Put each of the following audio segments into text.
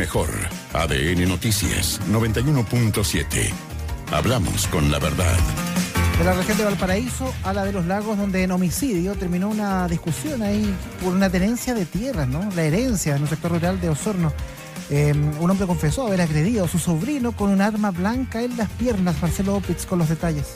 mejor. ADN Noticias 91.7. Hablamos con la verdad. De la región de Valparaíso a la de Los Lagos, donde en homicidio terminó una discusión ahí por una tenencia de tierras, ¿no? La herencia en un sector rural de Osorno. Un hombre confesó haber agredido a su sobrino con un arma blanca en las piernas. Marcelo Opitz con los detalles.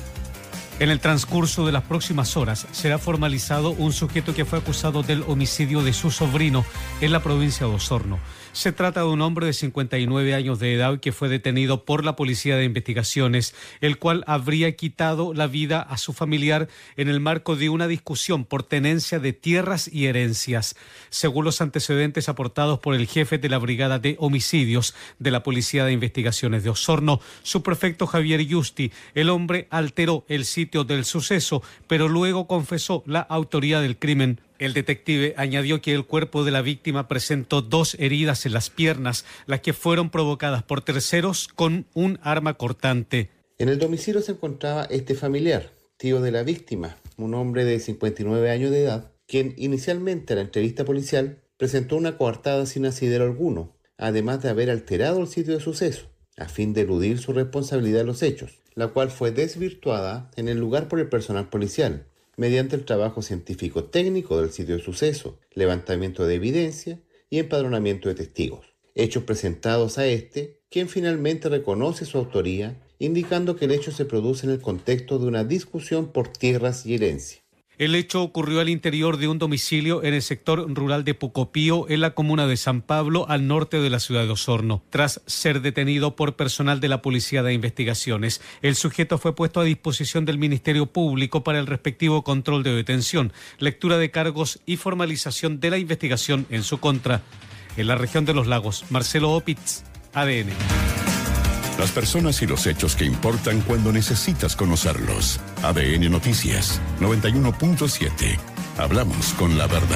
En el transcurso de las próximas horas será formalizado un sujeto que fue acusado del homicidio de su sobrino en la provincia de Osorno. Se trata de un hombre de 59 años de edad que fue detenido por la Policía de Investigaciones, el cual habría quitado la vida a su familiar en el marco de una discusión por tenencia de tierras y herencias. Según los antecedentes aportados por el jefe de la Brigada de Homicidios de la Policía de Investigaciones de Osorno, subprefecto Javier Yusti, el hombre alteró el sitio del suceso, pero luego confesó la autoría del crimen. El detective añadió que el cuerpo de la víctima presentó 2 heridas en las piernas, las que fueron provocadas por terceros con un arma cortante. En el domicilio se encontraba este familiar, tío de la víctima, un hombre de 59 años de edad, quien inicialmente en la entrevista policial presentó una coartada sin asidero alguno, además de haber alterado el sitio de suceso, a fin de eludir su responsabilidad en los hechos, la cual fue desvirtuada en el lugar por el personal policial, mediante el trabajo científico técnico del sitio de suceso, levantamiento de evidencia y empadronamiento de testigos. Hechos presentados a quien finalmente reconoce su autoría, indicando que el hecho se produce en el contexto de una discusión por tierras y herencia. El hecho ocurrió al interior de un domicilio en el sector rural de Pucopío, en la comuna de San Pablo, al norte de la ciudad de Osorno. Tras ser detenido por personal de la Policía de Investigaciones, el sujeto fue puesto a disposición del Ministerio Público para el respectivo control de detención, lectura de cargos y formalización de la investigación en su contra. En la región de Los Lagos, Marcelo Opitz, ADN. Las personas y los hechos que importan cuando necesitas conocerlos. ADN Noticias 91.7. Hablamos con la verdad.